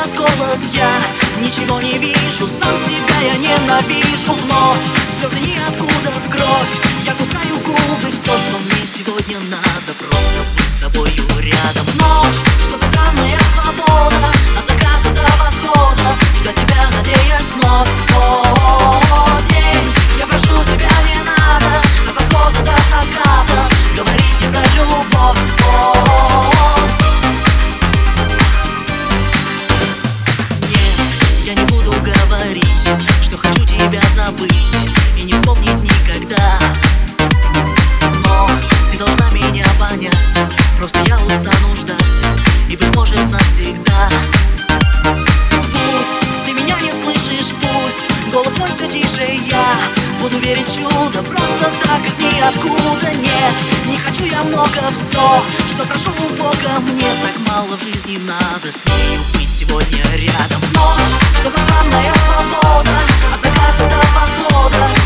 расколот я ничего не вижу, сам себя я ненавижу. Вновь слезы ниоткуда в кровь, я кусаю губы. Все, что мне сегодня надо, просто быть с тобою рядом. Ночь, что за странная свобода, от заката до восхода, ждать тебя, надеясь вновь. О, день, я прошу тебя, не надо, от восхода до заката говорить мне про любовь. Я не буду говорить, что хочу тебя забыть и не вспомнить никогда. Но ты должна меня понять, просто я устану ждать, и, быть может, навсегда. Пусть ты меня не слышишь, пусть голос мой все тише, я буду верить в чудо, просто так из ниоткуда. Нет, не хочу я много, все, что прошу у Бога, мне так мало в жизни надо с нею быть сегодня рядом. Ночь, что за странная свобода, от заката до восхода,